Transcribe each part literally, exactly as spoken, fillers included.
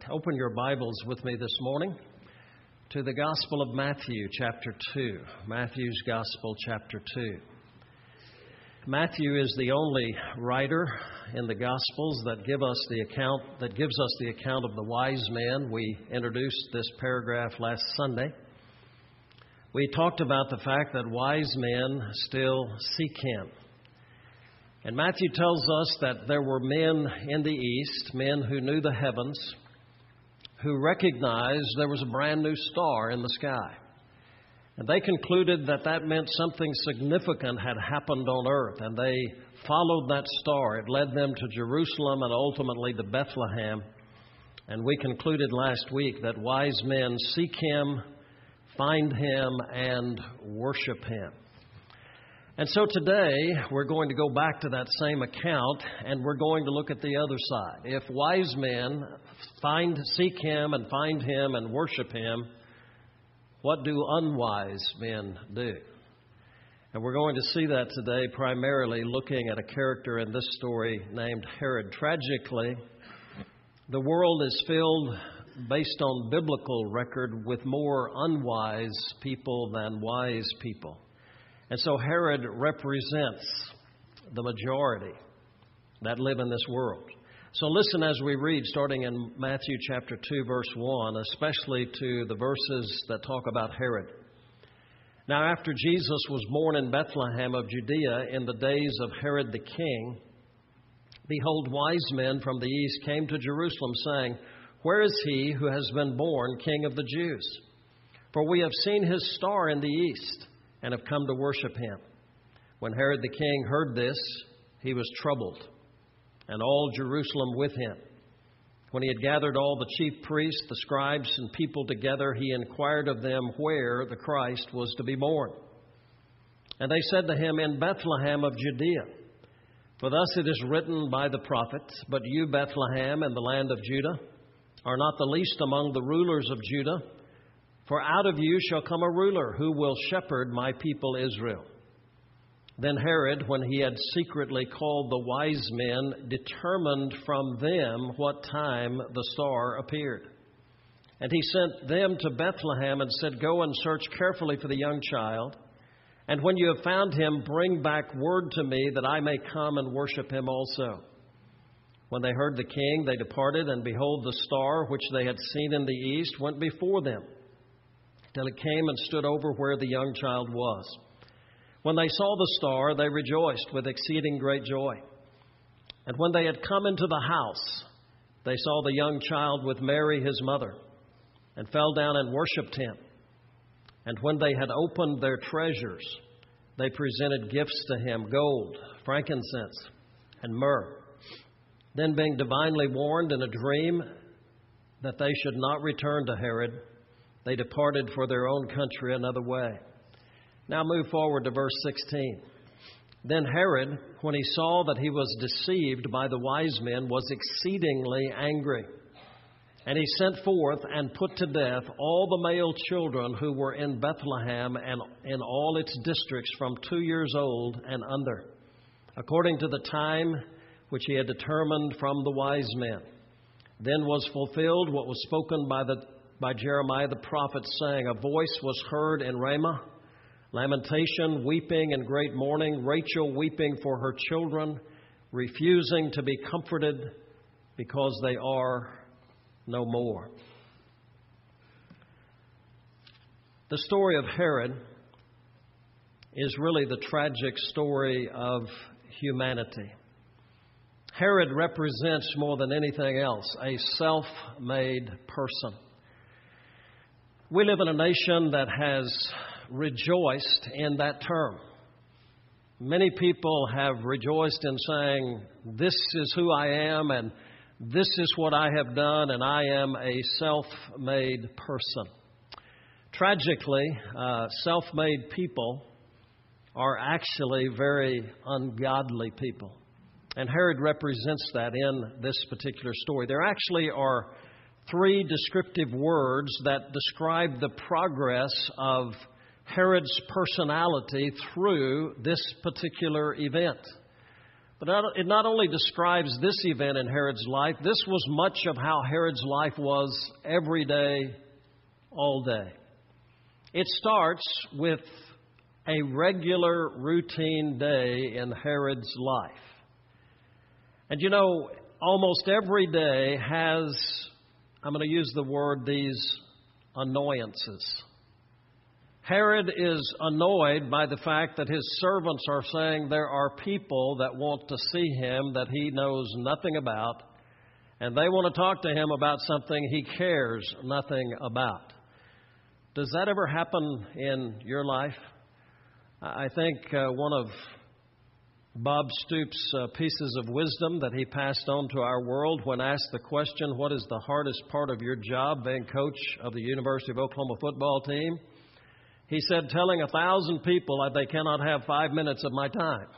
Open your Bibles with me this morning to the Gospel of Matthew, chapter two. Matthew's Gospel, chapter two. Matthew is the only writer in the Gospels that give us the account that gives us the account of the wise men. We introduced this paragraph last Sunday. We talked about the fact that wise men still seek Him. And Matthew tells us that there were men in the East, men who knew the heavens, who recognized there was a brand new star in the sky. And they concluded that that meant something significant had happened on earth, and they followed that star. It led them to Jerusalem and ultimately to Bethlehem. And we concluded last week that wise men seek Him, find Him, and worship Him. And so today, we're going to go back to that same account, and we're going to look at the other side. If wise men find, seek Him and find Him and worship Him, what do unwise men do? And we're going to see that today, primarily looking at a character in this story named Herod. Tragically, the world is filled, based on biblical record, with more unwise people than wise people. And so Herod represents the majority that live in this world. So listen as we read, starting in Matthew chapter two, verse one, especially to the verses that talk about Herod. Now after Jesus was born in Bethlehem of Judea in the days of Herod the king, behold, wise men from the east came to Jerusalem, saying, Where is he who has been born King of the Jews? For we have seen his star in the east, and have come to worship him. When Herod the king heard this, he was troubled, and all Jerusalem with him. When he had gathered all the chief priests, the scribes, and people together, he inquired of them where the Christ was to be born. And they said to him, In Bethlehem of Judea. For thus it is written by the prophet, But you, Bethlehem, in the land of Judah, are not the least among the rulers of Judah, for out of you shall come a ruler who will shepherd my people Israel. Then Herod, when he had secretly called the wise men, determined from them what time the star appeared. And he sent them to Bethlehem and said, Go and search carefully for the young child. And when you have found him, bring back word to me that I may come and worship him also. When they heard the king, they departed, and behold, the star which they had seen in the east went before them, till it came and stood over where the young child was. When they saw the star, they rejoiced with exceeding great joy. And when they had come into the house, they saw the young child with Mary his mother, and fell down and worshipped him. And when they had opened their treasures, they presented gifts to him, gold, frankincense, and myrrh. Then being divinely warned in a dream that they should not return to Herod, they departed for their own country another way. Now move forward to verse sixteen. Then Herod, when he saw that he was deceived by the wise men, was exceedingly angry. And he sent forth and put to death all the male children who were in Bethlehem and in all its districts from two years old and under, according to the time which he had determined from the wise men. Then was fulfilled what was spoken by the by Jeremiah the prophet, saying, A voice was heard in Ramah, lamentation, weeping, and great mourning, Rachel weeping for her children, refusing to be comforted because they are no more. The story of Herod is really the tragic story of humanity. Herod represents more than anything else a self-made person. We live in a nation that has rejoiced in that term. Many people have rejoiced in saying, This is who I am, and this is what I have done, and I am a self-made person. Tragically, uh, self-made people are actually very ungodly people. And Herod represents that in this particular story. There actually are three descriptive words that describe the progress of Herod's personality through this particular event. But it not only describes this event in Herod's life, this was much of how Herod's life was every day, all day. It starts with a regular routine day in Herod's life. And you know, almost every day has, I'm going to use the word, these annoyances. Herod is annoyed by the fact that his servants are saying there are people that want to see him that he knows nothing about, and they want to talk to him about something he cares nothing about. Does that ever happen in your life? I think uh, one of Bob Stoops' uh, pieces of wisdom that he passed on to our world when asked the question, what is the hardest part of your job being coach of the University of Oklahoma football team? He said, telling a thousand people that they cannot have five minutes of my time.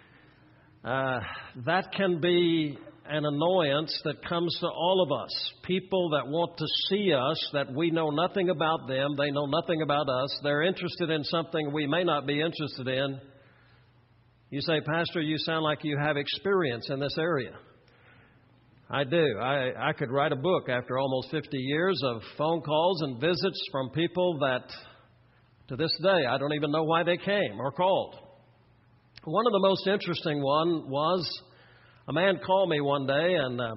Uh, that can be an annoyance that comes to all of us. People that want to see us, that we know nothing about them, they know nothing about us, they're interested in something we may not be interested in. You say, Pastor, you sound like you have experience in this area. I do. I, I could write a book after almost fifty years of phone calls and visits from people that to this day, I don't even know why they came or called. One of the most interesting one was a man called me one day and uh,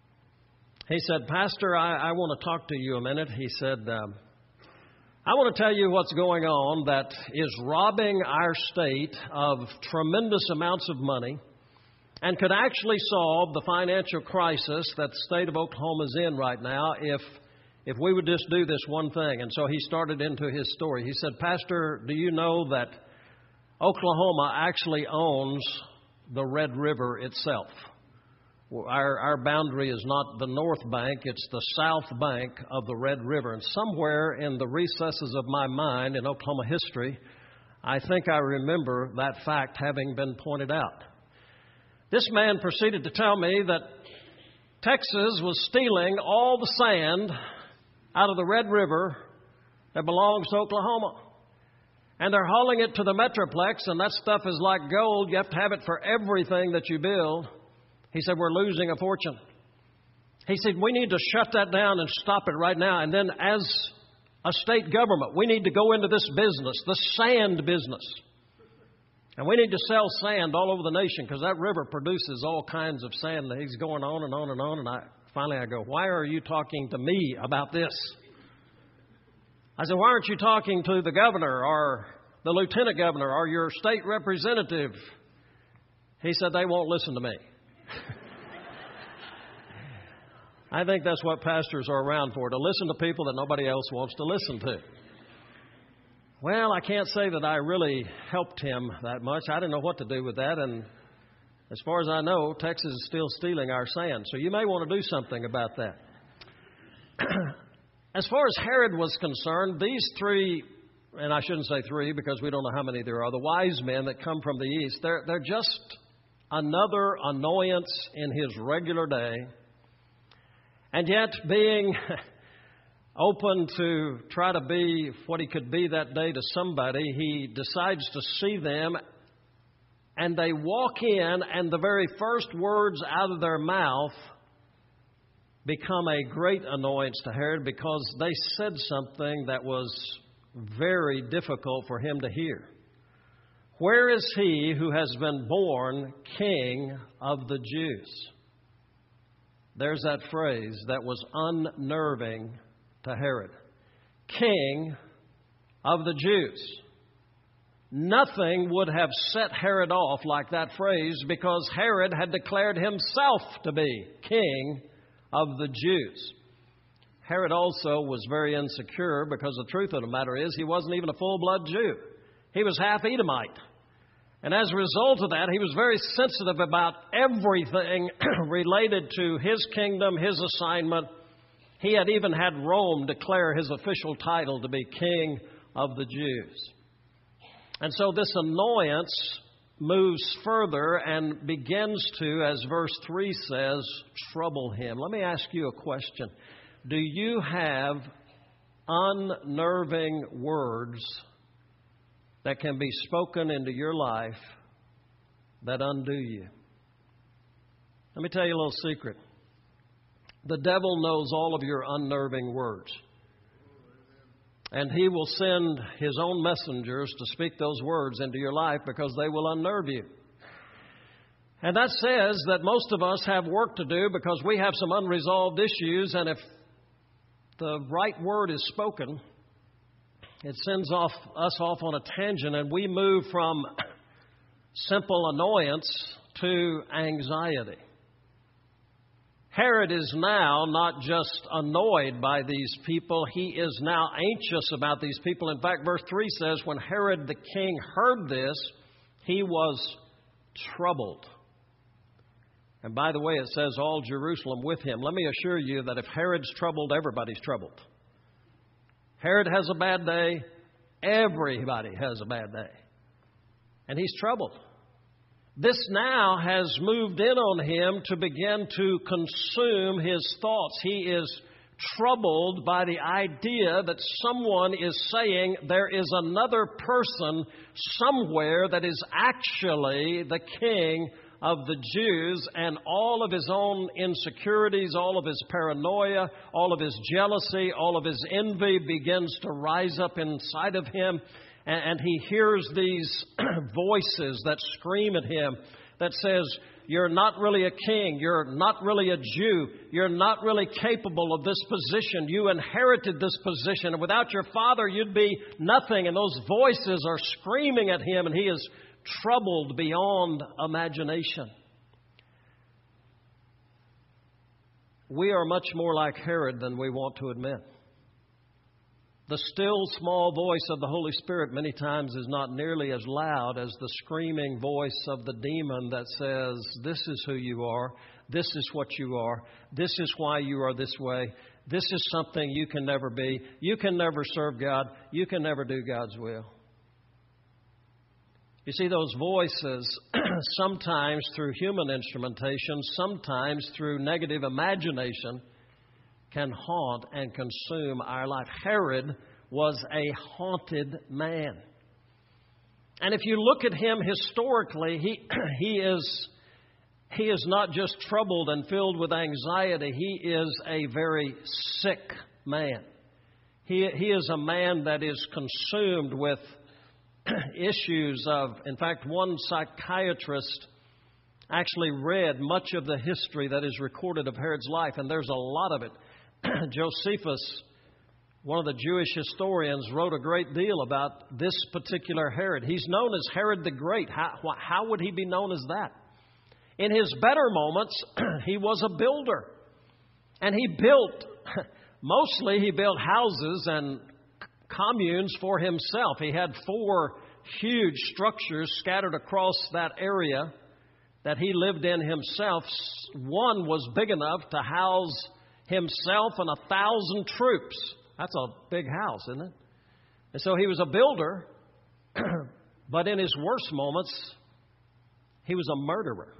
he said, Pastor, I, I want to talk to you a minute. He said, um, I want to tell you what's going on that is robbing our state of tremendous amounts of money and could actually solve the financial crisis that the state of Oklahoma is in right now if If we would just do this one thing. And so he started into his story. He said, Pastor, do you know that Oklahoma actually owns the Red River itself? Our, our boundary is not the north bank, it's the south bank of the Red River. And somewhere in the recesses of my mind in Oklahoma history, I think I remember that fact having been pointed out. This man proceeded to tell me that Texas was stealing all the sand out of the Red River that belongs to Oklahoma. And they're hauling it to the Metroplex, and that stuff is like gold. You have to have it for everything that you build. He said, we're losing a fortune. He said, we need to shut that down and stop it right now. And then as a state government, we need to go into this business, the sand business. And we need to sell sand all over the nation because that river produces all kinds of sand. And he's going on and on and on, and I Finally, I go, why are you talking to me about this? I said, why aren't you talking to the governor or the lieutenant governor or your state representative? He said, they won't listen to me. I think that's what pastors are around for, to listen to people that nobody else wants to listen to. Well, I can't say that I really helped him that much. I didn't know what to do with that, and as far as I know, Texas is still stealing our sand, so you may want to do something about that. As far as Herod was concerned, these three, and I shouldn't say three because we don't know how many there are, the wise men that come from the east, they're, they're just another annoyance in his regular day. And yet, being open to try to be what he could be that day to somebody, he decides to see them. And they walk in, and the very first words out of their mouth become a great annoyance to Herod because they said something that was very difficult for him to hear. Where is he who has been born King of the Jews? There's that phrase that was unnerving to Herod. King of the Jews. Nothing would have set Herod off like that phrase because Herod had declared himself to be King of the Jews. Herod also was very insecure because the truth of the matter is he wasn't even a full-blood Jew. He was half Edomite. And as a result of that, he was very sensitive about everything related to his kingdom, his assignment. He had even had Rome declare his official title to be King of the Jews. And so this annoyance moves further and begins to, as verse three says, trouble him. Let me ask you a question. Do you have unnerving words that can be spoken into your life that undo you? Let me tell you a little secret. The devil knows all of your unnerving words. And he will send his own messengers to speak those words into your life because they will unnerve you. And that says that most of us have work to do because we have some unresolved issues, and if the right word is spoken, it sends off us off on a tangent, and we move from simple annoyance to anxiety. Herod is now not just annoyed by these people, he is now anxious about these people. In fact, verse three says, when Herod the king heard this, he was troubled. And by the way, it says all Jerusalem with him. Let me assure you that if Herod's troubled, everybody's troubled. Herod has a bad day, everybody has a bad day. And he's troubled. This now has moved in on him to begin to consume his thoughts. He is troubled by the idea that someone is saying there is another person somewhere that is actually the king of the Jews, and all of his own insecurities, all of his paranoia, all of his jealousy, all of his envy begins to rise up inside of him. And he hears these voices that scream at him that says, you're not really a king. You're not really a Jew. You're not really capable of this position. You inherited this position. And without your father, you'd be nothing. And those voices are screaming at him, and he is troubled beyond imagination. We are much more like Herod than we want to admit. The still small voice of the Holy Spirit many times is not nearly as loud as the screaming voice of the demon that says, this is who you are, this is what you are, this is why you are this way, this is something you can never be, you can never serve God, you can never do God's will. You see, those voices, sometimes through human instrumentation, sometimes through negative imagination, can haunt and consume our life. Herod was a haunted man. And if you look at him historically, he he is he is not just troubled and filled with anxiety. He is a very sick man. He he is a man that is consumed with issues of, in fact, one psychiatrist actually read much of the history that is recorded of Herod's life, and there's a lot of it. Josephus, one of the Jewish historians, wrote a great deal about this particular Herod. He's known as Herod the Great. How, how would he be known as that? In his better moments, he was a builder. And he built, mostly he built houses and communes for himself. He had four huge structures scattered across that area that he lived in himself. One was big enough to house himself and a thousand troops. That's a big house, isn't it? And so he was a builder, but in his worst moments, he was a murderer.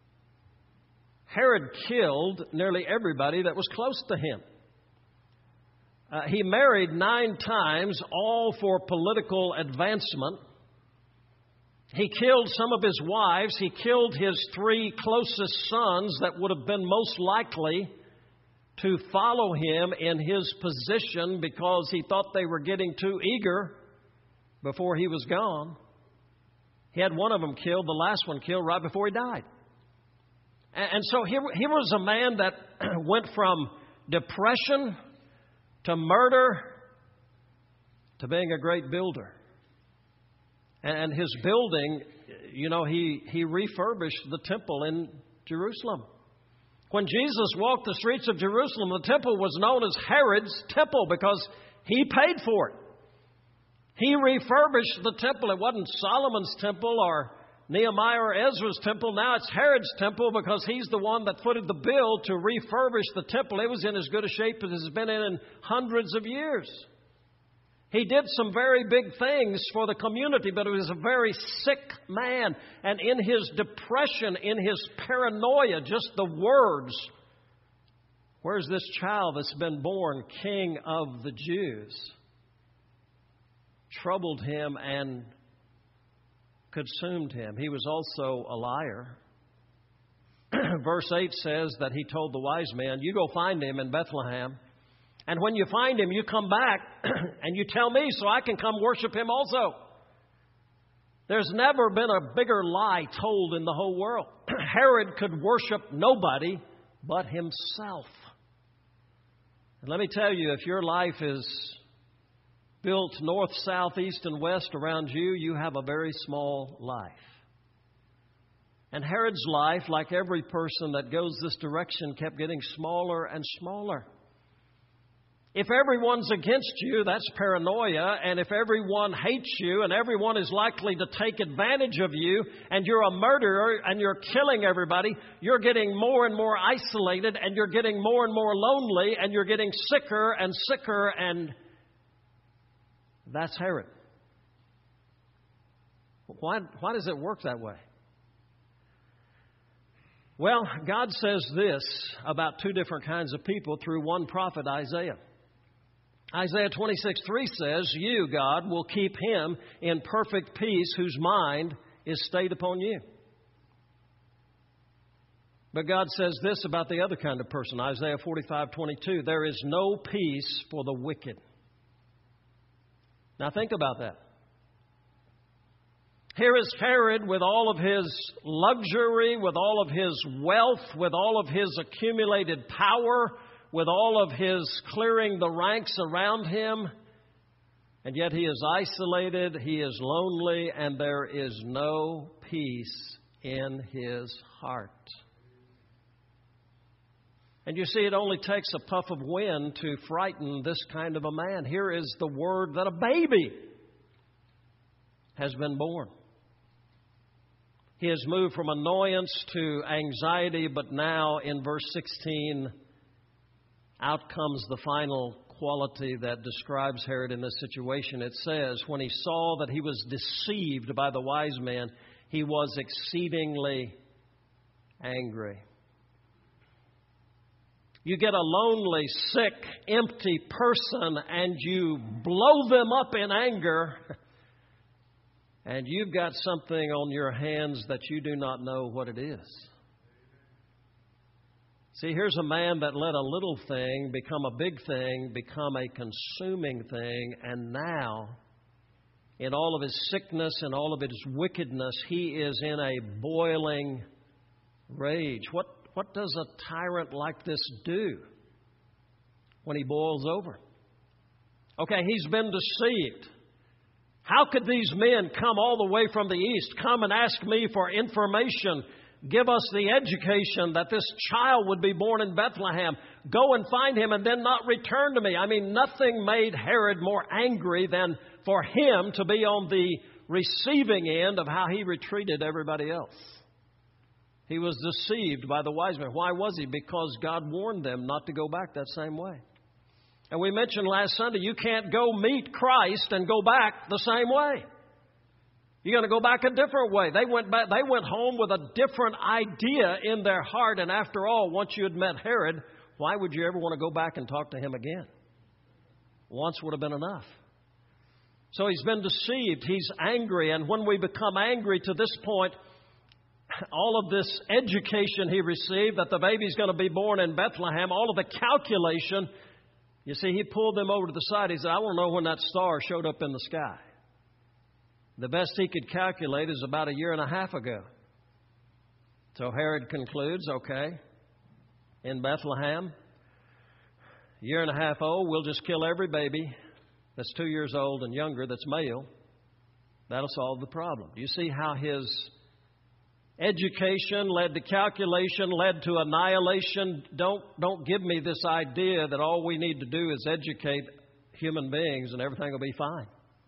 Herod killed nearly everybody that was close to him. Uh, he married nine times, all for political advancement. He killed some of his wives. He killed his three closest sons that would have been most likely to follow him in his position because he thought they were getting too eager before he was gone. He had one of them killed, the last one killed right before he died. And so here, here was a man that went from depression to murder to being a great builder. And his building, you know, he, he refurbished the temple in Jerusalem. When Jesus walked the streets of Jerusalem, the temple was known as Herod's temple because he paid for it. He refurbished the temple. It wasn't Solomon's temple or Nehemiah or Ezra's temple. Now it's Herod's temple because he's the one that footed the bill to refurbish the temple. It was in as good a shape as it's been in in hundreds of years. He did some very big things for the community, but he was a very sick man. And in his depression, in his paranoia, just the words, where's this child that's been born King of the Jews, troubled him and consumed him. He was also a liar. verse eight says that he told the wise men, you go find him in Bethlehem. And when you find him, you come back and you tell me so I can come worship him also. There's never been a bigger lie told in the whole world. Herod could worship nobody but himself. And let me tell you, if your life is built north, south, east, and west around you, you have a very small life. And Herod's life, like every person that goes this direction, kept getting smaller and smaller. If everyone's against you, that's paranoia. And if everyone hates you and everyone is likely to take advantage of you and you're a murderer and you're killing everybody, you're getting more and more isolated and you're getting more and more lonely and you're getting sicker and sicker, and that's Herod. Why, why does it work that way? Well, God says this about two different kinds of people through one prophet, Isaiah. Isaiah twenty-six three says, you, God, will keep him in perfect peace whose mind is stayed upon you. But God says this about the other kind of person, Isaiah forty-five twenty-two, there is no peace for the wicked. Now think about that. Here is Herod with all of his luxury, with all of his wealth, with all of his accumulated power, with all of his clearing the ranks around him. And yet he is isolated, he is lonely, and there is no peace in his heart. And you see, it only takes a puff of wind to frighten this kind of a man. Here is the word that a baby has been born. He has moved from annoyance to anxiety, but now in verse sixteen, out comes the final quality that describes Herod in this situation. It says, when he saw that he was deceived by the wise men, he was exceedingly angry. You get a lonely, sick, empty person and you blow them up in anger, and you've got something on your hands that you do not know what it is. See, here's a man that let a little thing become a big thing, become a consuming thing, and now, in all of his sickness and all of his wickedness, he is in a boiling rage. What, what does a tyrant like this do when he boils over? Okay, he's been deceived. How could these men come all the way from the east, come and ask me for information, give us the education that this child would be born in Bethlehem, go and find him and then not return to me? I mean, nothing made Herod more angry than for him to be on the receiving end of how he retreated everybody else. He was deceived by the wise men. Why was he? Because God warned them not to go back that same way. And we mentioned last Sunday, you can't go meet Christ and go back the same way. You're going to go back a different way. They went back, they went home with a different idea in their heart. And after all, once you had met Herod, why would you ever want to go back and talk to him again? Once would have been enough. So he's been deceived. He's angry. And when we become angry to this point, all of this education he received, that the baby's going to be born in Bethlehem, all of the calculation, you see, he pulled them over to the side. He said, I want to know when that star showed up in the sky. The best he could calculate is about a year and a half ago. So Herod concludes, okay, in Bethlehem, a year and a half old, we'll just kill every baby that's two years old and younger that's male. That'll solve the problem. Do you see how his education led to calculation, led to annihilation? Don't, don't give me this idea that all we need to do is educate human beings and everything will be fine.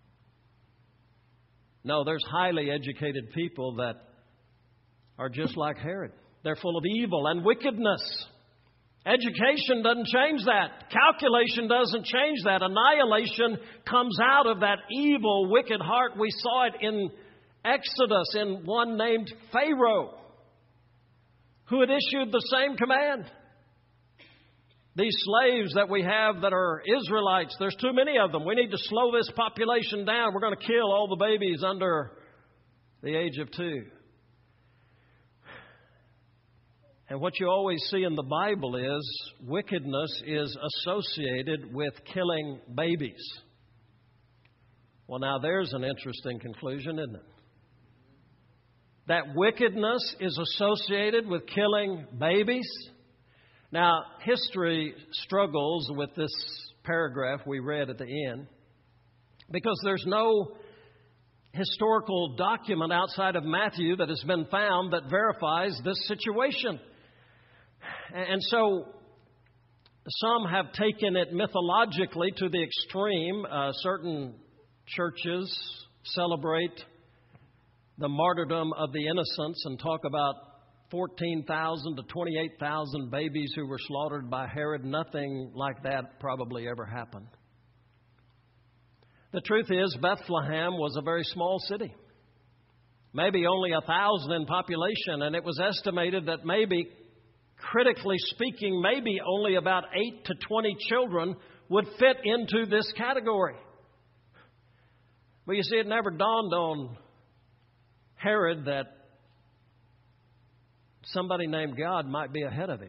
No, there's highly educated people that are just like Herod. They're full of evil and wickedness. Education doesn't change that. Calculation doesn't change that. Annihilation comes out of that evil, wicked heart. We saw it in Exodus in one named Pharaoh, who had issued the same command. These slaves that we have that are Israelites, there's too many of them. We need to slow this population down. We're going to kill all the babies under the age of two. And what you always see in the Bible is wickedness is associated with killing babies. Well, now there's an interesting conclusion, isn't it? That wickedness is associated with killing babies. Now, history struggles with this paragraph we read at the end because there's no historical document outside of Matthew that has been found that verifies this situation. And so some have taken it mythologically to the extreme. Uh, certain churches celebrate the martyrdom of the innocents and talk about fourteen thousand to twenty-eight thousand babies who were slaughtered by Herod. Nothing like that probably ever happened. The truth is, Bethlehem was a very small city, maybe only a thousand in population, and it was estimated that maybe, critically speaking, maybe only about eight to twenty children would fit into this category. But you see, it never dawned on Herod that somebody named God might be ahead of him.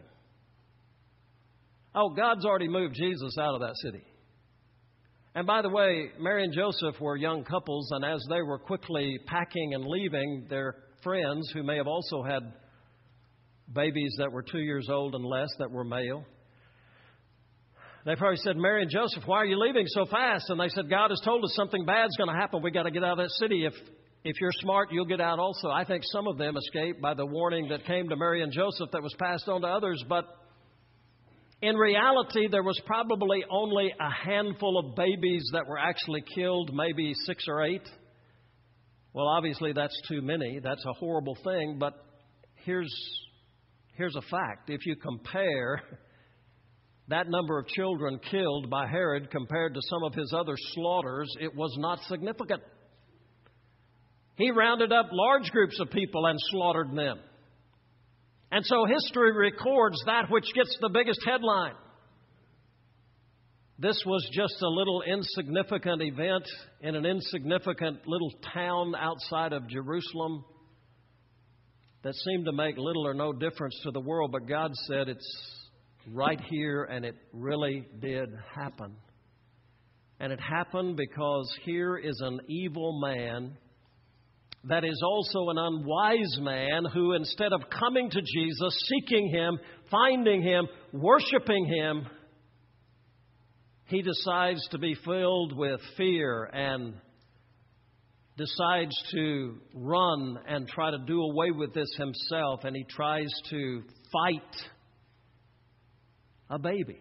Oh, God's already moved Jesus out of that city. And by the way, Mary and Joseph were young couples, and as they were quickly packing and leaving, their friends, who may have also had babies that were two years old and less that were male, they probably said, Mary and Joseph, why are you leaving so fast? And they said, God has told us something bad's going to happen. We've got to get out of that city. If If you're smart, you'll get out also. I think some of them escaped by the warning that came to Mary and Joseph that was passed on to others. But in reality, there was probably only a handful of babies that were actually killed, maybe six or eight. Well, obviously, that's too many. That's a horrible thing. But here's, here's a fact. If you compare that number of children killed by Herod compared to some of his other slaughters, it was not significant. He rounded up large groups of people and slaughtered them. And so history records that which gets the biggest headline. This was just a little insignificant event in an insignificant little town outside of Jerusalem that seemed to make little or no difference to the world. But God said it's right here, and it really did happen. And it happened because here is an evil man that is also an unwise man who, instead of coming to Jesus, seeking Him, finding Him, worshiping Him, he decides to be filled with fear and decides to run and try to do away with this himself, and he tries to fight a baby.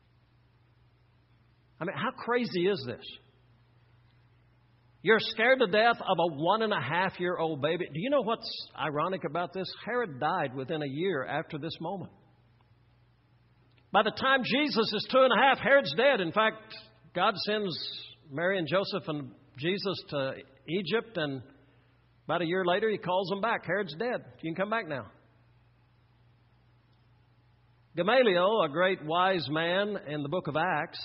I mean, how crazy is this? You're scared to death of a one and a half year old baby. Do you know what's ironic about this? Herod died within a year after this moment. By the time Jesus is two and a half, Herod's dead. In fact, God sends Mary and Joseph and Jesus to Egypt, and about a year later, He calls them back. Herod's dead. You can come back now. Gamaliel, a great wise man in the book of Acts,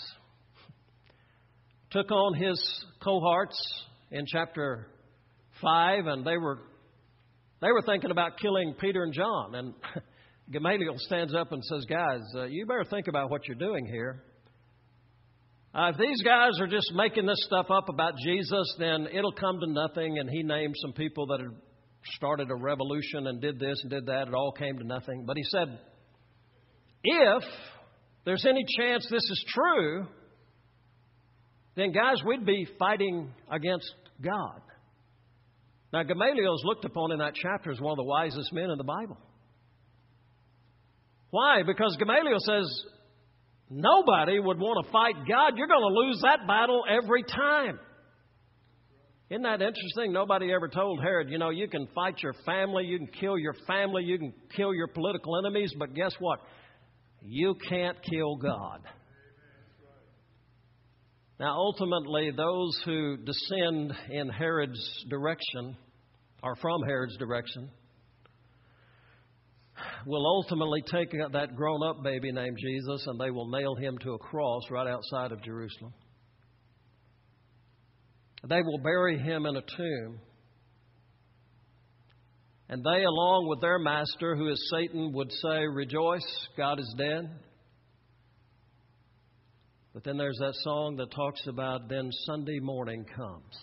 took on his cohorts in chapter five, and they were they were thinking about killing Peter and John. And Gamaliel stands up and says, guys, uh, you better think about what you're doing here. Uh, if these guys are just making this stuff up about Jesus, then it'll come to nothing. And he named some people that had started a revolution and did this and did that. It all came to nothing. But he said, if there's any chance this is true, then, guys, we'd be fighting against God. Now, Gamaliel is looked upon in that chapter as one of the wisest men in the Bible. Why? Because Gamaliel says, nobody would want to fight God. You're going to lose that battle every time. Isn't that interesting? Nobody ever told Herod, you know, you can fight your family, you can kill your family, you can kill your political enemies, but guess what? You can't kill God. Now, ultimately, those who descend in Herod's direction, or from Herod's direction, will ultimately take that grown-up baby named Jesus, and they will nail him to a cross right outside of Jerusalem. They will bury him in a tomb. And they, along with their master, who is Satan, would say, "Rejoice, God is dead." But then there's that song that talks about, then Sunday morning comes.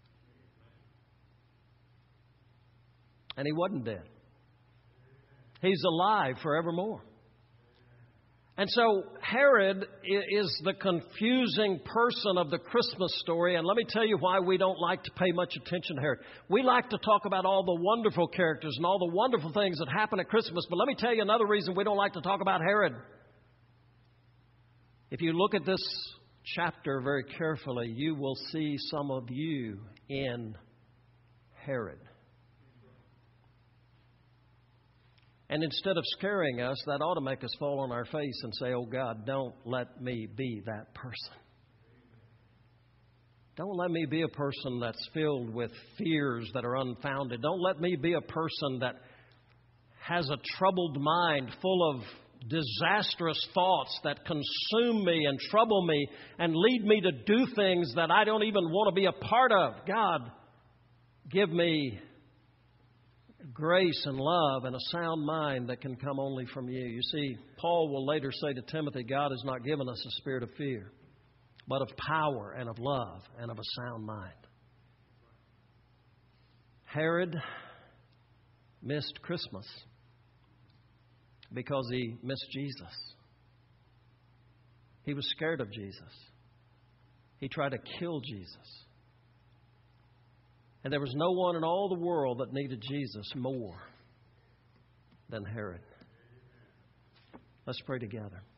And he wasn't dead. He's alive forevermore. And so Herod is the confusing person of the Christmas story. And let me tell you why we don't like to pay much attention to Herod. We like to talk about all the wonderful characters and all the wonderful things that happen at Christmas. But let me tell you another reason we don't like to talk about Herod. If you look at this chapter very carefully, you will see some of you in Herod. And instead of scaring us, that ought to make us fall on our face and say, "Oh God, don't let me be that person. Don't let me be a person that's filled with fears that are unfounded. Don't let me be a person that has a troubled mind full of disastrous thoughts that consume me and trouble me and lead me to do things that I don't even want to be a part of. God, give me grace and love and a sound mind that can come only from you." You see, Paul will later say to Timothy, God has not given us a spirit of fear, but of power and of love and of a sound mind. Herod missed Christmas because he missed Jesus. He was scared of Jesus. He tried to kill Jesus. And there was no one in all the world that needed Jesus more than Herod. Let's pray together.